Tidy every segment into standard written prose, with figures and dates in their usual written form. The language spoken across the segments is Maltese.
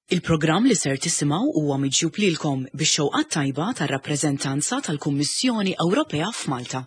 Il-programm li ser tisimgħu huwa miġjub lilkom bix-xewqat tajba tar-rappreżentanza tal-Kummissjoni Ewropea f'Malta.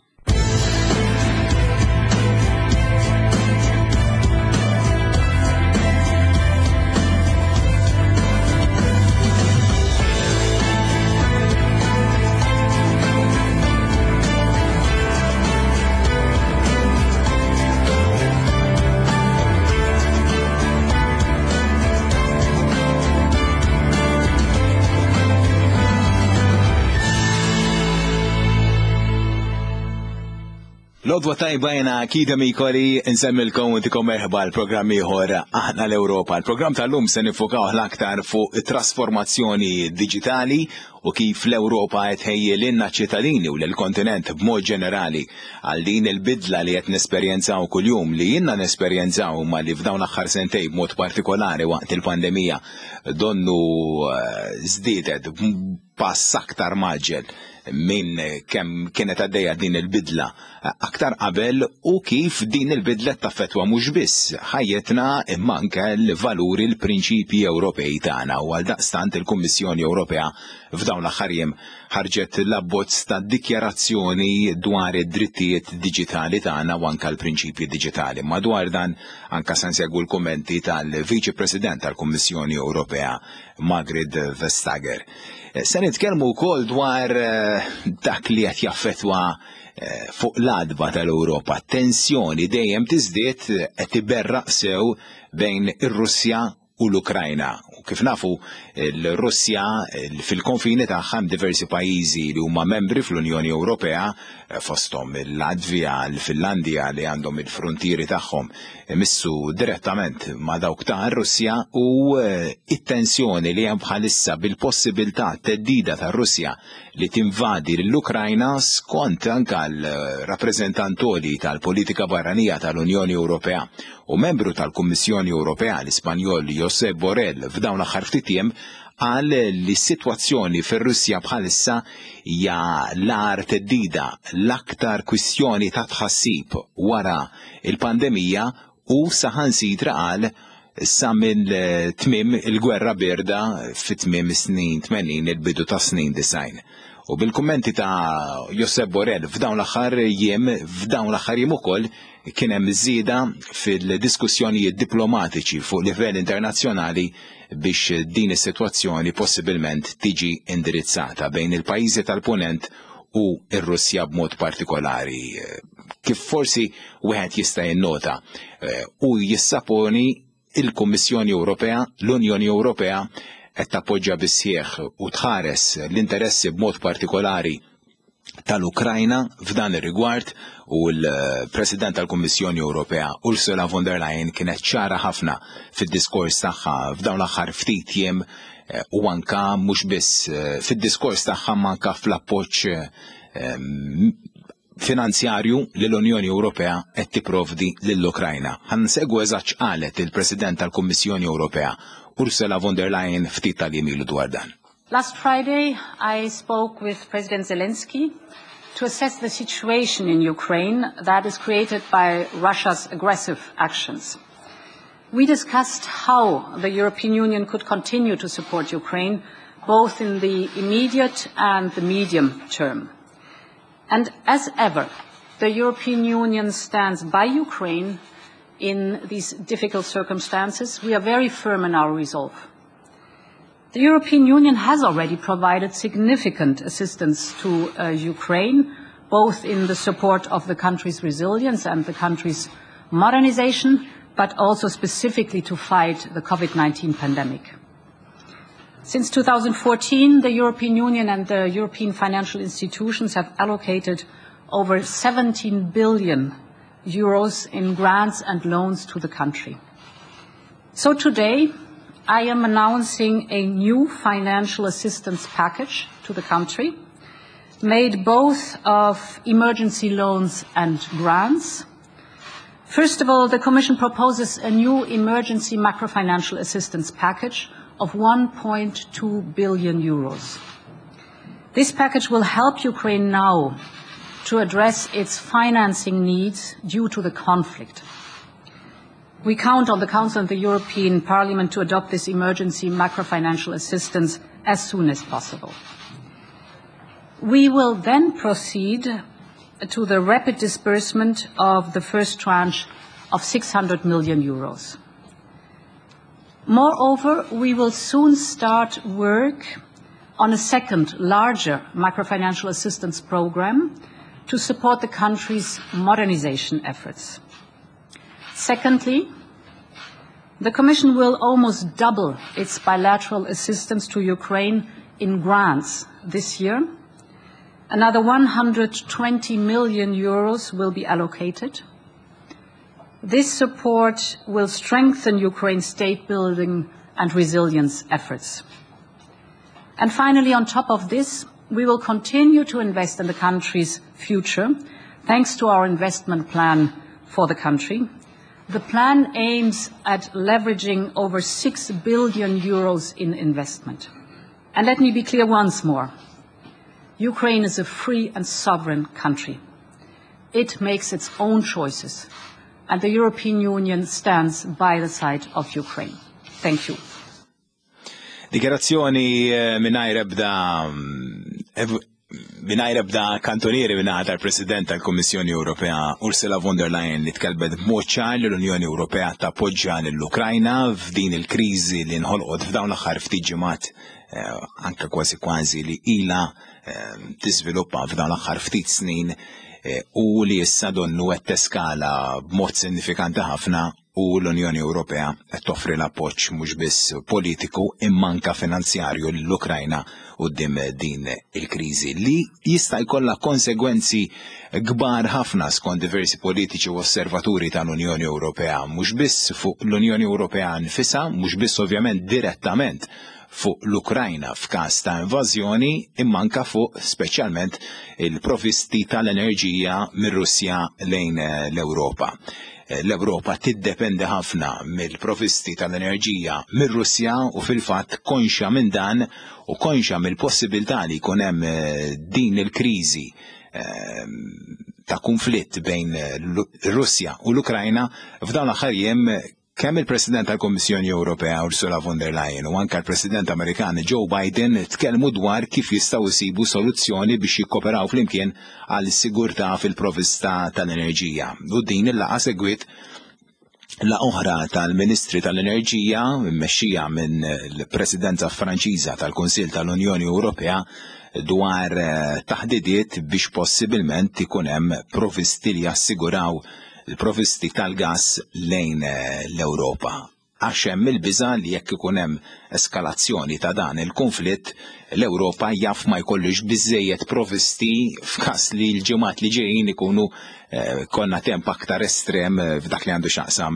Lodwa tajba jena kida mikoli nsemmilkom u tikom merħba l-programm ieħor Aħna l-Ewropa. Il-programm tal-lum se nifokaw l-aktar fuq trasformazzjoni digitali u kif l-Ewropa qed ħejjililna ċittadini u l-kontinent b'mod ġenerali għal din il-bidla li qed nesperjenzaw kuljum li jiena nesperjenzaw ma li f'dawn l-aħħar sentej b'mod partikolari waqt il-pandemija donnu żdiedet pass aktar maġġel minn kemm kienet għaddejja din il-bidla aktar qabel u kif din il-bidla taffettwa mhux biss ħajjetna imma anke l-valuri l-prinċipji Ewropej tagħna u għaldaqstant il-Kummissjoni Ewropea f'dawn l-aħħar jiem ħarġet l-abbozz ta' dikjarazzjoni dwar id-drittijiet diġitali tagħna u anke l-prinċipji diġitali. Madwar dan anke se nsegwu l-kummenti tal-Viċi President tal-Kummissjoni Ewropea Margrethe Vestager. Se nitkellmu wkoll dwar dak li qed jaffettwa fuq l-adba tal-Ewropa. Tensjoni dejjem tiżdied qed iberraq sew bejn ir-Russja u l-Ukrajna. U kif nafu l-Russja fil-konfini tagħha diversi pajjiżi li huma membri fl-Unjoni Ewropea fosthom il-Latvja, l-Finlandja li għandhom il-frontieri tagħhom missu direttament ma' dawk ta' Russja u it-tensjoni li hemm bħalissa bil-possibilità teddida ta' Russja li tinvadi l-Ukrajna skont anke l-rappreżentantoli tal-politika barranija tal-Unjoni Ewropea u membru tal-Kummissjoni Ewropea l-Ispanjol Josep Borrell f'dawn l-aħħar ftit ijiem qal li s-sitwazzjoni fir-Russja bħalissa hija l-ar teddida l-aktar kwistjoni ta' tħassib wara il-pandemija u saħansitra qal sa mill-tmiem il-gwerra berda fit-tmiem is-snin 80 il-bidu ta' snin 90. U bil-kummenti ta' Josep Borrell f'dawn l-aħħar jiem ukoll kien hemm żieda fil-diskussjonijiet diplomatiċi fuq livell internazzjonali biex din is-sitwazzjoni possibilment tiġi indirizzata bejn il-pajjiżi tal-Punent u r-Russja b'mod partikolari. Kif forsi wieħed jista' jinnota u jissaponi il-Kummissjoni Ewropea, l-Unjoni Ewropea qed tappoġġja bissieħ u tħares l-interessi b'mod partikolari tal-Ukrajna f'dan ir-rigward u l-President tal-Kummissjoni Ewropea Ursula von der Leyen kienet ċara ħafna fid-diskors tagħha f'dawn l-aħħar ftit jiem u anke mhux biss fid-diskors tagħha anke fl-appoġġ finanzjarju li l-Unjoni Ewropea qed tipprovdi lill-Ukrajna. Ħansegwu eżatt qalet il-President tal-Kummissjoni Ewropea Ursula von der Leyen ftit tal-jiem dwar dan. Last Friday, I spoke with President Zelensky to assess the situation in Ukraine that is created by Russia's aggressive actions. We discussed how the European Union could continue to support Ukraine, both in the immediate and the medium term. And as ever, the European Union stands by Ukraine in these difficult circumstances. We are very firm in our resolve. The European Union has already provided significant assistance to Ukraine, both in the support of the country's resilience and the country's modernization, but also specifically to fight the COVID-19 pandemic. Since 2014, the European Union and the European financial institutions have allocated over 17 billion euros in grants and loans to the country. So today, I am announcing a new financial assistance package to the country, made both of emergency loans and grants. First of all, the Commission proposes a new emergency macrofinancial assistance package of 1.2 billion euros. This package will help Ukraine now to address its financing needs due to the conflict. We count on the Council and the European Parliament to adopt this emergency macrofinancial assistance as soon as possible. We will then proceed to the rapid disbursement of the first tranche of 600 million euros. Moreover, we will soon start work on a second, larger macrofinancial assistance program to support the country's modernization efforts. Secondly, the Commission will almost double its bilateral assistance to Ukraine in grants this year. Another 120 million euros will be allocated. This support will strengthen Ukraine's state-building and resilience efforts. And finally, on top of this, we will continue to invest in the country's future, thanks to our investment plan for the country. The plan aims at leveraging over 6 billion euros in investment. And let me be clear once more. Ukraine is a free and sovereign country. It makes its own choices, and the European Union stands by the side of Ukraine. Thank you. Dikjarazzjoni mingħajr ebda kantonieri mingħata tal-President tal-Kummissjoni Ewropea Ursula von der Leyen li tkellbet b'mod ċar li l-Unjoni Ewropea tappoġġja lill-Ukrajna f'din il-kriżi li nħolqot f'dawn l-aħħar ftit ġimgħat anke kważi li ilha tiżviluppa f'dawn l-aħħar ftit snin u li issa donnu qed teskala b'mod sinifikanti ħafna u l-Unjoni Ewropea qed toffri l-appoġġ mhux biss politiku imma anke finanzjarju lill-Ukrajna quddiem din il-kriżi li jista' jkollha konsegwenzi kbar ħafna skont diversi politiċi u osservaturi tal-Unjoni Ewropea mhux biss fuq l-Unjoni Ewropea nfisha, mhux biss ovvjament direttament fuq l-Ukrajna f'każ ta' invażjoni imma anke fuq speċjalment il-provvisti tal-enerġija mir-Russja lejn l-Ewropa. L-Ewropa tiddependi ħafna mill-provvisti tal-enerġija mir-Russja u fil-fatt konxja minn dan u konxja mill-possibilità li jkun hemm din il-kriżi ta' konflitt bejn Russja u l-Ukrajna f'dawn l-aħħar jiem kemm il-President tal-Kommissjoni Ewropea Ursula von der Leyen u anke l-President Amerikan Joe Biden tkellmu dwar kif jistgħu jsibu soluzzjoni biex jikkoperaw flimkien għal sigurtà fil-provvista tal-enerġija. U din il-laqgħa segwit la oħra tal-Ministri tal-Enerġija mmexxija minn l-Presidenza Franċiża tal-Kunsill tal-Unjoni Ewropea dwar taħdidiet biex possibilment ikun hemm provvisti li jassiguraw il-provvisti tal-gas lejn l-Ewropa. Għax hemm il-biża li jekk ikun hemm eskalazzjoni ta' dan il-konflitt, l-Ewropa jaf ma jkollux biżejjed provvisti f'każ li l-ġimgħat li ġejjin ikunu konna temp aktar estrem f'dak li għandu x'aqsam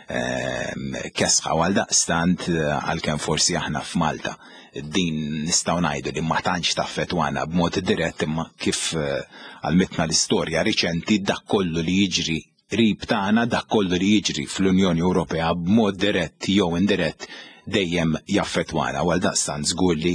kesħa għal daqstant għalkemm forsi aħna f'Malta. Din nistgħu ngħidu li ma tantx taffettwana b'mod dirett imma kif għalmitna l-istorja riċenti dak kollu li jiġri qrib tagħna dak kollu li jiġri fl-Unjoni Ewropea b'mod dirett jew indirett dejjem jaffettwana għal daqstant żgur li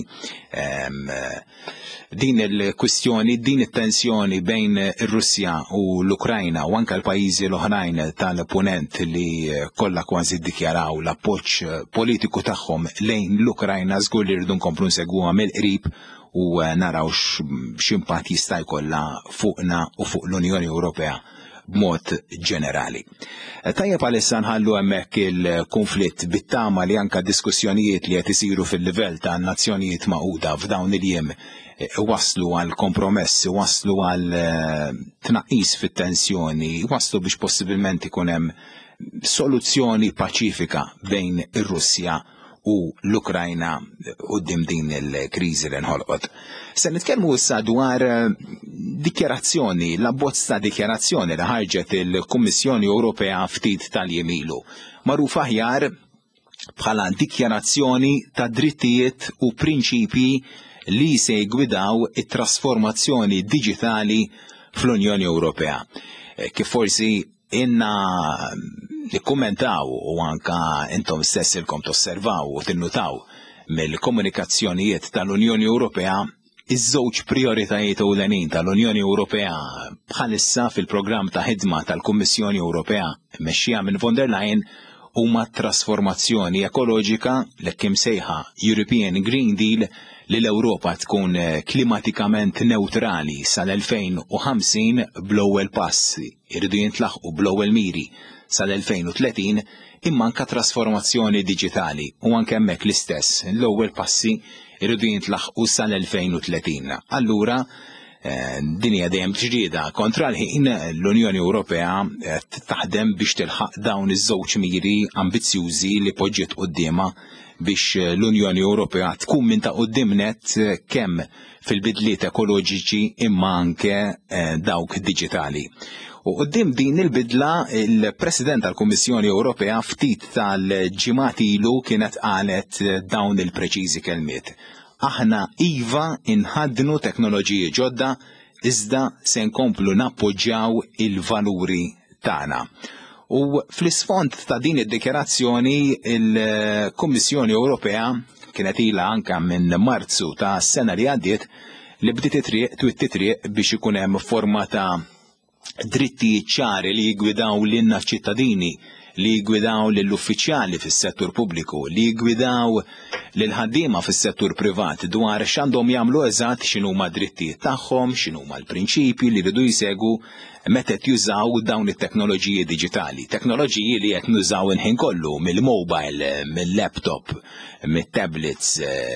din il-kwistjoni, din it-tensjoni bejn ir-Russja u l-Ukrajna u anke l-pajjiżi l-oħrajn tal-punent li kollha kważi ddikjaraw l-appoġġ politiku tagħhom lejn l-Ukrajna żgur li rridu nkomplu nsegwuha mill-qrib u naraw x'impatt jista' jkollha fuqna u fuq l-Unjoni Ewropea b'mod ġenerali. Tajjeb għalissa nħallu hemmhekk il-konflitt bit-tama li anke diskussjonijiet li qed isiru fil-livell tan-Nazzjonijiet Magħquda f'dawn il-jiem waslu għal kompromessi, waslu għal tnaqqis fit-tensjoni, waslu biex possibilment ikun hemm soluzzjoni paċifika bejn ir-Russja u l-Ukrajna quddiem din il-kriżi li nħolqot. Se nitkellmu issa dwar dikjarazzjoni, l-abbozz ta' dikjarazzjoni li ħarġet il-Kummissjoni Ewropea ftit tal-jiem ilu. Magħruf aħjar bħala dikjarazzjoni ta' drittijiet u prinċipji li se jgwidaw it-trasformazzjoni diġitali fl-Unjoni Ewropea. Kif forsi inna nikkummentaw u anka intom stess ilkom tosservaw u tinnutaw mill-komunikazzjonijiet tal-Unjoni Ewropea iż-żewġ prioritajiet ewlenin tal-Unjoni Ewropea bħalissa fil-programm ta' ħidma tal-Kummissjoni Ewropea mmexxija minn von der Leyen huma trasformazzjoni ekoloġika l-ekkim sejħa European Green Deal li l-Ewropa tkun klimatikament neutrali sal-2050 bl-ewwel passi irridu jintlaħqu bl-ewwel miri sal-2030 imma anke trasformazzjoni diġitali u anke hemmhekk l-istess l-ewwel passi irridu jintlaħqu sal-2030. Allura din hija dejjem ġrieda kontra l-ħin l-Unjoni Ewropea taħdem biex tilħaq dawn iż-żewġ miri ambizzjużi li poġġiet qudiemha biex l-Unjoni Ewropea tkun minn ta' quddiem net kemm fil-bidliet ekoloġiċi imma anke dawk diġitali. U quddiem din il-bidla il-President tal-Kummissjoni Ewropea ftit tal-ġimgħat ilu kienet qalet dawn il-preċiżi kelmiet. Aħna iva inħaddnu teknoloġiji ġodda iżda se nkomplu nappoġġjaw il-valuri tagħna. U fl-isfond ta' din id-dikjerazzjoni il-Kummissjoni Ewropea kienet ilha anke minn Marzu ta' s-sena li għaddiet li bdiet triq biex ikun hemm forma ta' drittijiet ċari li jgwidaw lilna ċittadini, li jgwidaw lill-uffiċjali fis-settur pubbliku, li jgwidaw lill-ħaddiema fis-settur privat dwar x'għandhom jagħmlu eżatt x'inhuma d-drittijiet tagħhom, x'inhuma l-prinċipji li jridu jsegwu meta qed jużaw dawn it-teknoloġiji diġitali. Teknoloġiji li qed nużaw inħin kollu mill-mobile, mill-laptop, mit-tablets,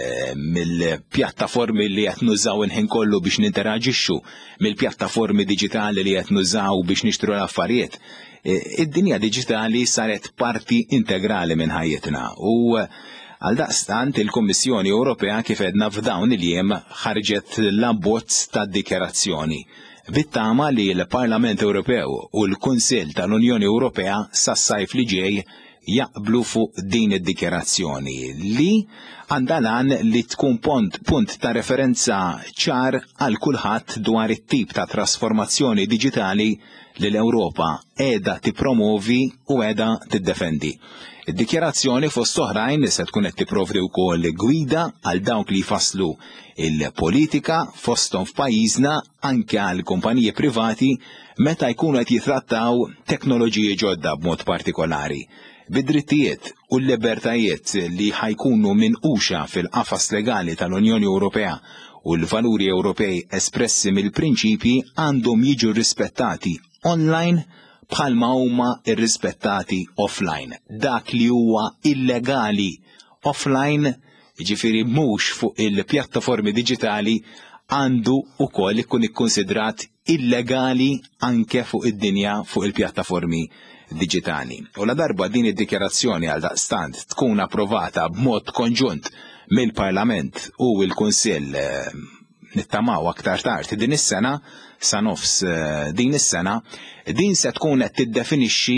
mill-pjattaformi li qed nużaw inħin kollu biex ninteraġixxu, mill-pjattaformi diġitali li qed nużaw biex nixtru l-affarijiet. Id-dinja diġitali saret parti integrali minn ħajjitna u għaldaqstant il-Kummissjoni Ewropea kif edna f'dawn il-jiem ħarġet l-abbozz tad-dikjerazzjoni bit-tama li l-Parlament Ewropew u l-Kunsill tal-Unjoni Ewropea sas-sajf li ġej jaqblu fuq din id-dikjerazzjoni li għandha lan li tkun punt ta' referenza ċar għal kulħadd dwar it-tip ta' trasformazzjoni diġitali li l-Ewropa qiegħda tippromovi u qiegħda tiddefendi. Id-dikjerazzjoni fost oħrajn se tkun qed tipprovdi wkoll gwida għal dawk li jfasslu il-politika fosthom f'pajjiżna anke għal kumpaniji privati meta jkunu qed jitrattaw teknoloġiji ġodda b'mod partikolari. Bid-drittijiet u l-libertajiet li ħajkunu minquxa fil-qafas legali tal-Unjoni Ewropea u l-valuri Ewropej espressi mill-prinċipji għandhom jiġu rispettati online bħalma huma irrispettati offline. Dak li huwa illegali offline, ġifieri mhux fuq il-pjattaformi diġitali, għandu wkoll ikun ikkonsidrat illegali anke fuq id-dinja fuq il-pjattaformi diġitali. U la darba din id-dikjerazzjoni għal daqstant tkun approvata b'mod konġunt mill-Parlament u l-Kunsill nittamaw aktar tard din is-sena sa nofs din is-sena, din se tkun qed tiddefinixxi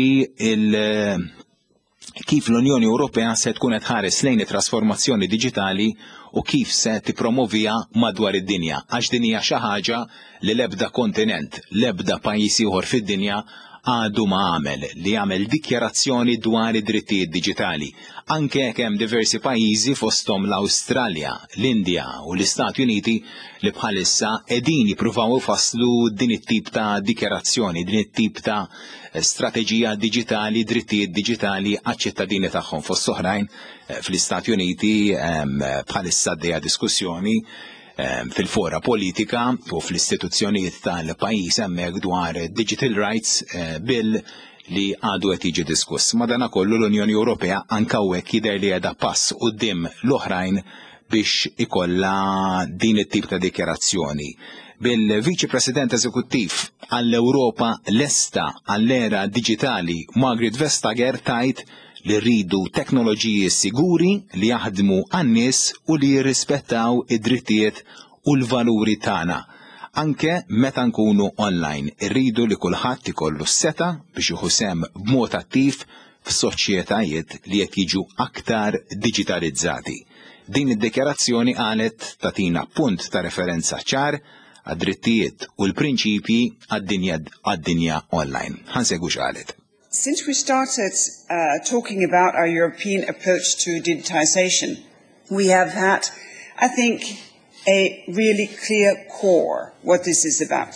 kif l-Unjoni Ewropea se tkun qed ħares lejn it-trasformazzjoni diġitali u kif se tippromovija madwar id-dinja għax din hija xi ħaġa li l-ebda kontinent, l-ebda pajjiż ieħor fid-dinja għadu ma għamel li għamel dikjarazzjoni dwar id-drittijiet diġitali. Anke hemm diversi pajjiżi fosthom l-Awstralja, l-Indja u l-Istati Uniti li bħalissa qegħdin jippruvaw ifasslu din it-tip ta' dikjarazzjoni, din it-tip ta' strateġija diġitali, drittijiet diġitali għaċ-ċittadini tagħhom. Fost oħrajn fl-Istati Uniti bħalissa għaddejja diskussjoni fil-fora politika u fl-istituzzjonijiet tal-pajjiż hemmhekk dwar digital rights bill li għadu qed jiġi diskuss. Madankollu l-Unjoni Ewropea anke hawnhekk jidher li qiegħda pass quddiem l-oħrajn biex ikollha din it-tip ta' dikjarazzjoni. Bil-Viċi President Eżekuttiv għall-Ewropa lesta għall-era diġitali Margrethe Vestager tajt li rridu teknoloġiji siguri li jaħdmu għan-nies u li jirrispettaw id-drittijiet u l-valuri tagħna. Anke meta nkunu online, irridu li kulħadd ikollu s-seta biex jieħu sehem b'mod attiv f'soċjetajiet li qed jiġu aktar diġitalizzati. Din id-dikjarazzjoni qalet tagħtina punt ta' referenza ċar għad-drittijiet u l-prinċipji għad-dinja online. Ħansegwu x'qalet. Since we started talking about our European approach to digitization, we have had, I think, a really clear core what this is about.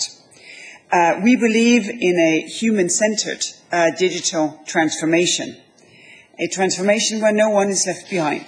We believe in a human-centered digital transformation. a transformation where no one is left behind.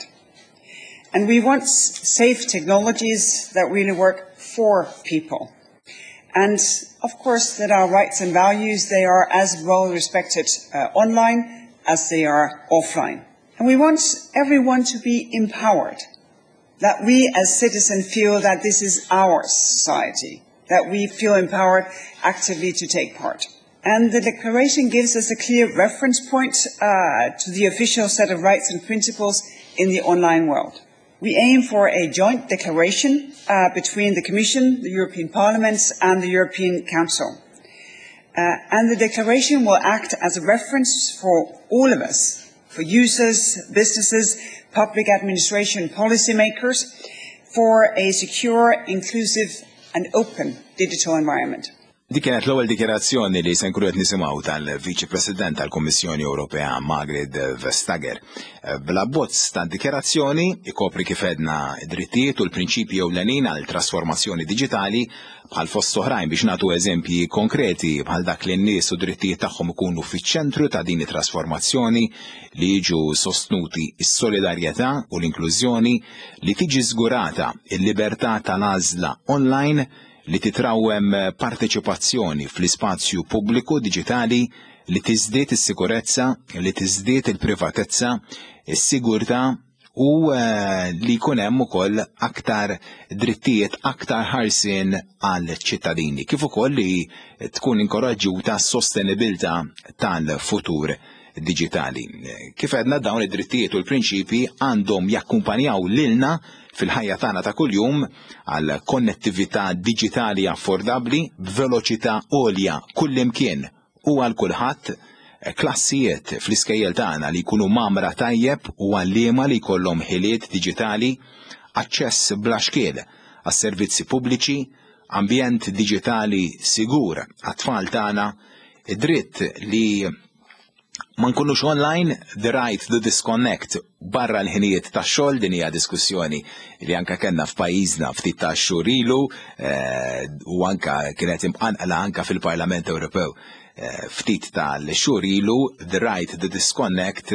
And we want safe technologies that really work for people. And of course that our rights and values, they are as well respected online as they are offline. And we want everyone to be empowered, that we as citizens feel that this is our society, that we feel empowered actively to take part. And the declaration gives us a clear reference point to the official set of rights and principles in the online world. We aim for a joint declaration between the Commission, the European Parliament and the European Council. And the declaration will act as a reference for all of us, for users, businesses, public administration, policymakers, for a secure, inclusive and open digital environment. Dik kienet l-ewwel dikjarazzjoni li se nkunu qed nisimgħu tal-Viċi President tal-Kummissjoni Ewropea Margrethe Vestager. Bl-abbozz tad-dikjarazzjoni ikopri kif għedna d-drittijiet u l-prinċipji ewlenin għal trasformazzjoni diġitali bħal fost oħrajn biex nagħtu eżempji konkreti bħal dak li n-nies u d-drittijiet tagħhom ikunu fiċ-ċentru ta' din it-trasformazzjoni li jiġu sostnuti s-solidarjetà u l-inklużjoni li tiġi żgurata il-libertà tal-għażla online li titrawem parteċipazzjoni fl-ispazju pubbliku diġitali li tiżdied is-sikurezza, li tiżdied il-privatezza, is-sigurtà u li jkun hemm ukoll aktar drittijiet, aktar ħarsien għal ċittadini, kif ukoll li tkun inkoraġġjuta s-sostenibilità tal-futur diġitali. Kif għedna dawn id-drittijiet u l-prinċipji għandhom jakkumpanjaw lilna fil-ħajja tagħna ta' kuljum għal konnettività diġitali affordabbli b'veloċità għolja kullimkien u għal kulħadd, klassijiet fl-iskejjel tagħna li jkunu mamra tajjeb u għalliema li jkollhom ħiliet diġitali, aċċess bla xkiel għas-servizzi pubbliċi, ambjent diġitali sigur għat-tfal tagħna, id-dritt li ma nkunux online, the right to disconnect barra l-ħinijiet ta' xogħol. Din hija diskussjoni li anke kellna f'pajjiżna ftit ta' xhur ilu u anke kienet imqanqala anke fil-Parlament Ewropew ftit tal-xhur ilu, the right to disconnect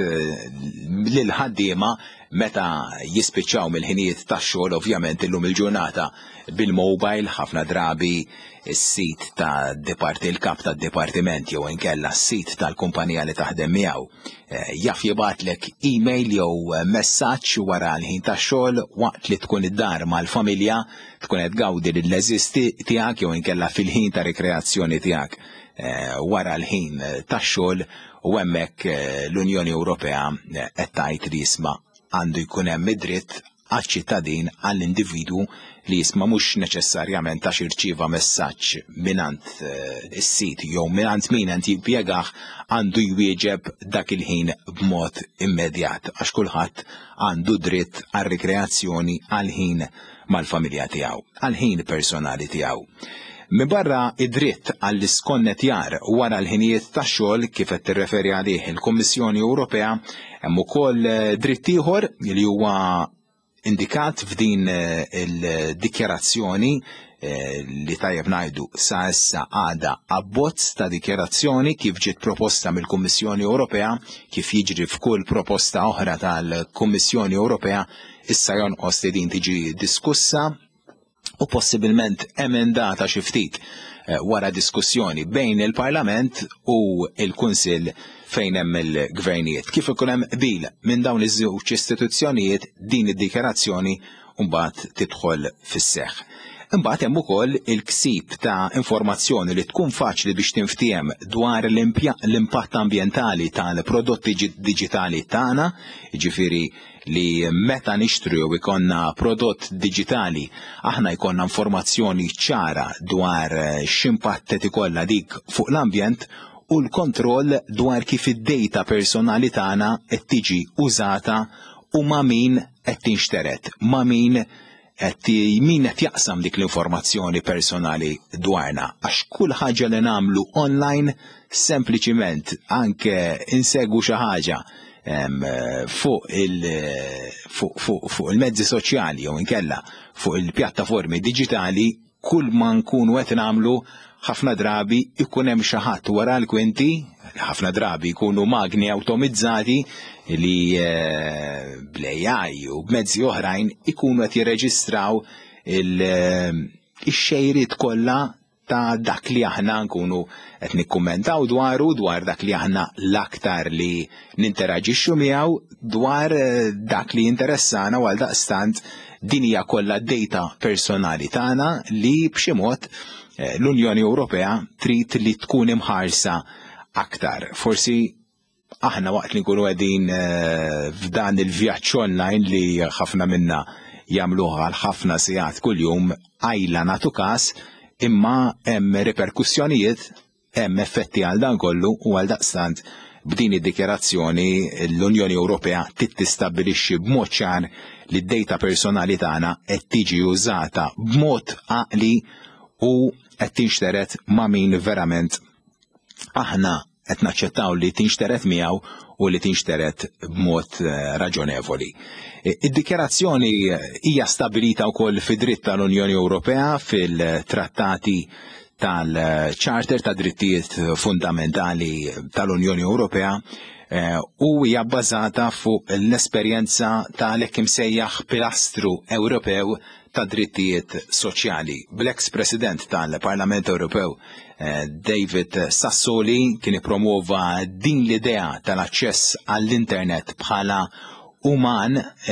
lil ħaddiema meta jispiċċaw mill-ħinijiet tax-xogħol ovvjament illum il-ġurnata bil-mobile ħafna drabi is-sit ta' il-kap tad-dipartiment jew inkella s-sit tal-kumpanija li taħdem miegħu jaf jibgħatlek email jew messaġġ wara l-ħin tax-xogħol waqt li tkun id-dar mal-familja, tkun qed tgawdi lill-leżiż tiegħek jew inkella fil-ħin ta' rikreazzjoni tiegħek wara l-ħin tax-xogħol u hemmhekk l-Unjoni Ewropea qed tgħid li jisma' għandu jkun hemm id-dritt għaċ-ċittadin għall-individwu li jisma' mhux neċessarjament għax irċieva messaġġ minant is-sit jew minant min qed jimpjegah għandu jwieġeb dak il-ħin b'mod immedjat għax kulħadd għandu dritt għar-rikreazzjoni għall-ħin mal-familja tiegħu, għall-ħin personali tiegħu. Min barra id-dritt għall-iskonnetjar wara l-ħinijiet tax-xogħol kif qed tirreferi għalih il-Kummissjoni Ewropea hemm ukoll dritt ieħor li huwa indikat f'din il-dikjarazzjoni li tajjeb ngħidu sa issa għadha abbozz ta' dikjarazzjoni kif ġiet proposta mill-Kummissjoni Ewropea, kif jiġri f'kull proposta oħra tal-Kummissjoni Ewropea, issa jonqos li din tiġi diskussa u possibilment emendata xi ftit wara diskussjoni bejn il-Parlament u il-Kunsill fejn hemm il-gvernijiet. Kif ikun hemm qbil minn dawn iż-żewġ istituzzjonijiet din id-dikjarazzjoni mbagħad tidħol fis-seħħ. Imbagħad hemm ukoll il-ksib ta' informazzjoni li tkun faċli biex tinftiem dwar l-impatt ambjentali tal-prodotti diġitali tagħna, jiġifieri li meta nixtru u ikonna prodott diġitali aħna jkollna informazzjoni ċara dwar x'impatt qed ikollha dik fuq l-ambjent u l-kontroll dwar kif id-data personali tagħna qed tiġi użata u ma' min qed tinxteret, ma' min qed jaqsam dik l-informazzjoni personali dwarna. Għax kull ħaġa li nagħmlu online sempliċiment anke insegwu xi ħaġa fuq il-mezzi soċjali jew inkella fuq il-pjattaformi diġitali, kull ma nkunu qed nagħmlu ħafna drabi ikun hemm xi ħadd wara l-kwinti, ħafna drabi jkunu magni awtomizzati li bl-AI u b'mezzi oħrajn ikunu qed jirreġistraw il-xejriet kollha ta' dak li aħna nkunu qed nikkummentaw dwar dak li aħna l-aktar li ninteraġixxu miegħu dwar dak li interessana għal daqstant din hija kollha data personali tagħna li b'xi mod l-Unjoni Ewropea trid li tkun imħarsa aktar. Forsi aħna waqt li nkunu qegħdin f'dan il-vjaġġ online li ħafna minna jagħmluha għal ħafna sigħat kuljum għajla nagħtu każ, imma hemm reperkussjonijiet, hemm effetti għal dan kollu u għal daqstant b'din id-dikjarazzjoni l-Unjoni Ewropea tistabbilixxi b'mod ċar li d-data personali tagħna qed tiġi użata b'mod għaqli u qed tinxteret ma' min verament aħna qed naċċettaw li tinxteret miegħu u li tinxteret b'mod raġonevoli. Id-dikjarazzjoni hija stabilita wkoll fid-dritt tal-Unjoni Ewropea fil-trattati tal-Charter ta' drittijiet fundamentali tal-Unjoni Ewropea u hija bbażata fuq l-esperjenza tal-hekk imsejjaħ pilastru Ewropew ta' drittijiet soċjali. Bl-ex President tal-Parlament Ewropew David Sassoli kien ippromuova din l-idea tal-aċċess għall-internet bħala uman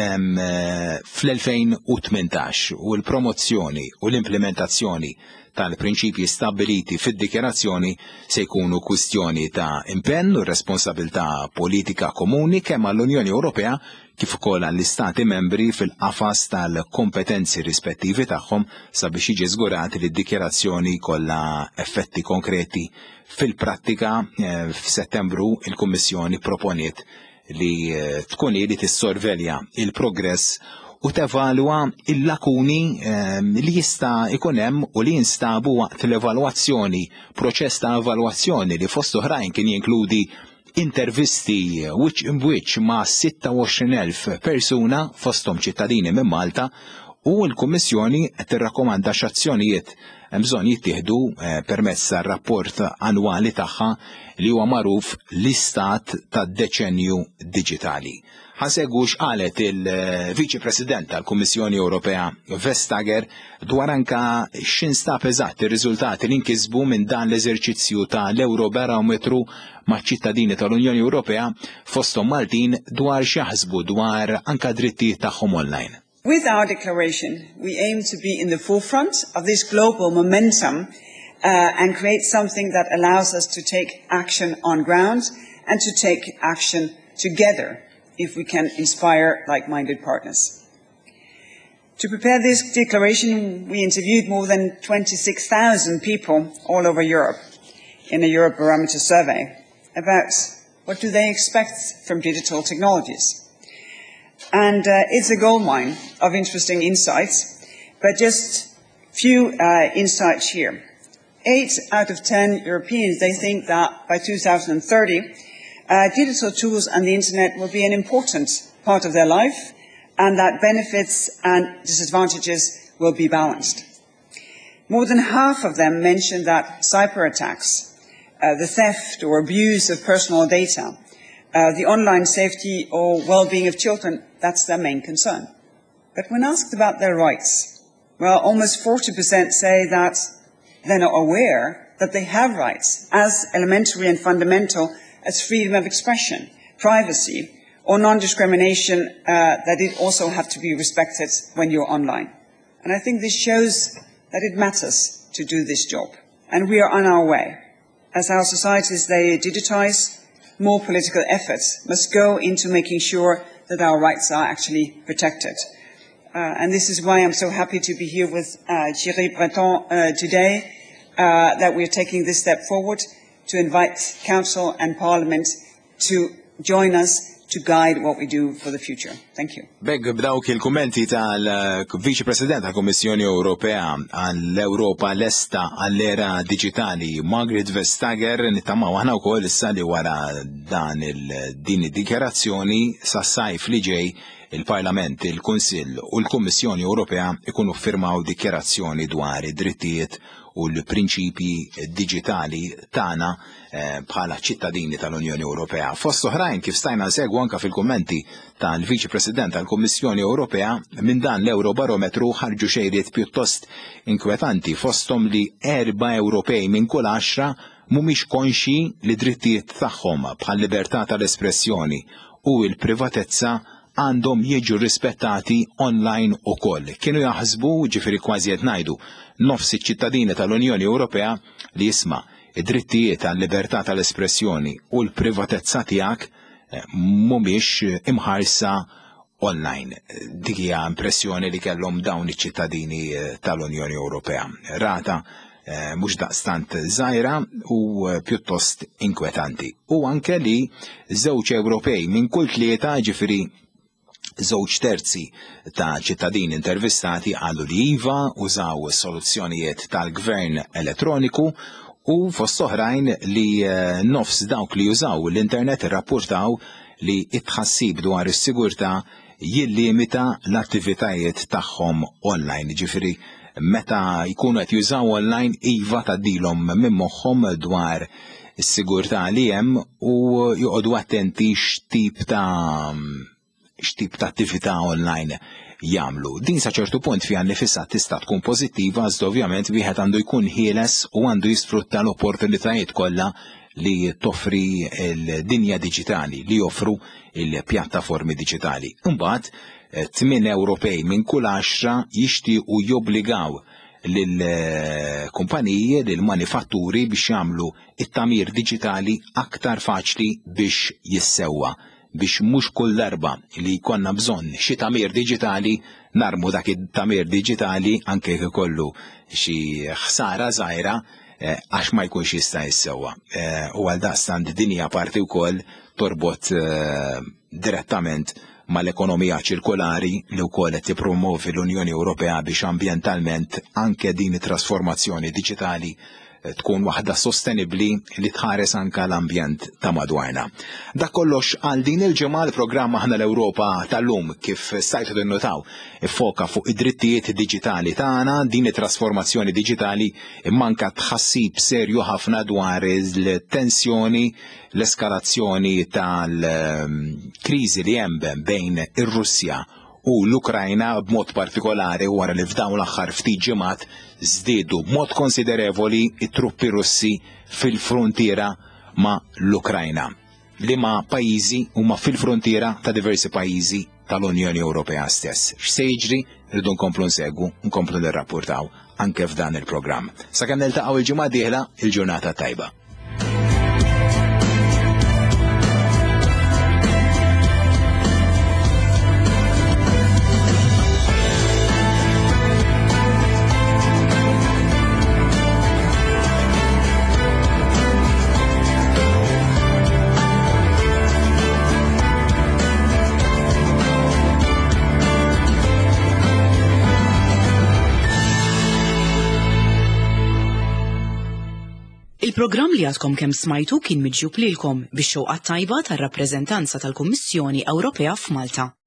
fl-2018 u l-promozzjoni u l-implementazzjoni tal-prinċipji stabiliti fid-dikjarazzjoni se jkunu kwistjoni ta' impenn u responsabilità politika komuni kemm għall-Unjoni Ewropea kif ukoll għall-Istati membri fil-qafas tal-kompetenzi rispettivi tagħhom sabiex jiġi żgurat li d-dikjarazzjoni kollha effetti konkreti fil-prattika. F'Settembru il-Kummissjoni proponiet li tkun li tissorvelja il-progress u tevalwa il-lakuni li jista' ikun hemm u li jinstabu waqt l-evalwazzjoni, proċess ta' evalwazzjoni li fost oħrajn kien jinkludi intervisti which ma' 26,000 persuna fosthom ċittadini minn Malta u l-Kummissjoni qed tirrakkomanda x'azzjonijiet hemm bżonn jittieħdu permezz tar-rapport annwali tagħha li huwa magħruf l-istat tad-deċenju diġitali. Ħasegwu x'qalet il-Viċi President tal-Kummissjoni Ewropea Vestager dwar anke x'instab eżatt ir-riżultati li nkisbu minn dan l-eżerċizzju tal-Eurobarometru maċ-ċittadini tal-Unjoni Ewropea fosthom Maltin dwar x'jaħsbu dwar anke drittijiet tagħhom online. With our declaration, we aim to be in the forefront of this global momentum and create something that allows us to take action on ground and to take action together if we can inspire like-minded partners. To prepare this declaration, we interviewed more than 26,000 people all over Europe in a Eurobarometer survey about what do they expect from digital technologies. And it's a goldmine of interesting insights, but just few insights here. 8 out of 10 Europeans, they think that by 2030, digital tools and the internet will be an important part of their life and that benefits and disadvantages will be balanced. More than half of them mentioned that cyber attacks, the theft or abuse of personal data, the online safety or well-being of children, that's their main concern. But when asked about their rights, well, almost 40% say that they're not aware that they have rights as elementary and fundamental as freedom of expression, privacy, or non-discrimination that it also have to be respected when you're online. And I think this shows that it matters to do this job. And we are on our way. As our societies, they digitize, more political efforts must go into making sure that our rights are actually protected. And this is why I'm so happy to be here with Thierry Breton today, that we're taking this step forward to invite Council and Parliament to join us to guide what we do for the future. Thank you. Beg b'dawk il-kummenti tal-Viċi President tal-Kummissjoni Ewropea għall-Ewropa lesta għall-era digitali Margaret Vestager nittamaw aħna wkoll issa li wara din id-dikjarazzjoni sas-sajf li ġej il-Parlament, il-Kunsill u l-Kummissjoni Ewropea ikunu ffirmaw dikjarazzjoni dwar id-drittijiet u l-prinċipji diġitali tagħna bħala ċittadini tal-Unjoni Ewropea. Fost oħrajn kif stajna nsegwu anke fil-kummenti tal-Viċi President tal-Kummissjoni Ewropea minn dan l-Eurobarometru ħarġu xejriet pjuttost inkwetanti fosthom li 4 Ewropej minn kull 10 mhumiex konxi li drittijiet tagħhom bħal libertà tal-espressjoni u l-privatezza għandhom jiġu rispettati online ukoll. Kienu jaħsbu, ġifieri kważi qed ngħidu, nofs iċ-ċittadini tal-Unjoni Ewropea li jisma' id-drittijiet għall-libertà tal-espressjoni u l-privatezza tiegħek mhumiex imħarsa online. Dik hija impressjoni li kellhom dawn iċ-ċittadini tal-Unjoni Ewropea. Rata mhux daqstant żgħira u pjuttost inkwetanti. U anke li żewġ Ewropej minn kull 3 ġifieri 2/3 ta' ċittadini intervistati qalu li iva użaw soluzzjonijiet tal-gvern elettroniku u fost oħrajn li nofs dawk li jużaw l-internet irrappurtaw li it-tħassib dwar is-sigurtà jillimita l-attivitajiet tagħhom online. Ġifieri meta jkunu qed jużaw online iva tgħaddilhom minn moħħhom dwar is-sigurtà li hemm u joqogħdu attenti x'tip ta' attività online jagħmlu. Din sa ċertu punt fiha nnifisha tista' tkun pożittiva iżda ovvjament wieħed għandu jkun ħieles u għandu jisfrutta l-opportunitajiet kollha li toffri l-dinja diġitali, li joffru il-pjattaformi diġitali. Imbagħad 8 Ewropej minn kull 10 jixtiequ jobbligaw lill-kumpaniji, lill-manifatturi biex jagħmlu it-tagħmir diġitali aktar faċli biex jissewwa. Biex mhux kull darba li jkollna bżonn xi tagħmir diġitali narmu dak it-tagħmir diġitali anke jkollu xi ħsara żgħira għax ma jkunx jista' jissewwa. U għaldaqstant din hija parti wkoll torbot direttament mal-ekonomija ċirkolari li wkoll qed tippromovi l-Unjoni Ewropea biex ambjentalment anke din it-trasformazzjoni diġitali tkun waħda sostenibbli li tħares anke l-ambjent ta' madwarna. Dak kollox għal din il-ġimgħa l-programm aħna l-Ewropa tal-lum kif stajtu tinnotaw iffoka fuq id-drittijiet diġitali tagħna, din it-trasformazzjoni diġitali immanka tħassib serju ħafna dwar il-tensjoni, l-eskalazzjoni tal-kriżi li hemm bejn ir-Russja u l-Ukrajna b'mod partikolari wara li f'dawn l-aħħar ftit ġimgħat żdiedu b'mod konsiderevoli it-truppi Russi fil-frontiera ma' l-Ukrajna. Liema pajjiżi huma fil-frontiera ta' diversi pajjiżi tal-Unjoni Ewropea stess. X'se jiġri rridu nkomplu nsegwu, nkomplu nirrapportaw anke f'dan il-programm. Sakemm niltaqgħu il-ġimgħa d-dieħla, il-ġurnata tajba. Il-programm li għadkom kemm smajtu kien miġjub lilkom bix-xewqa tajba tar-rappreżentanza tal-Kummissjoni Ewropea f'Malta.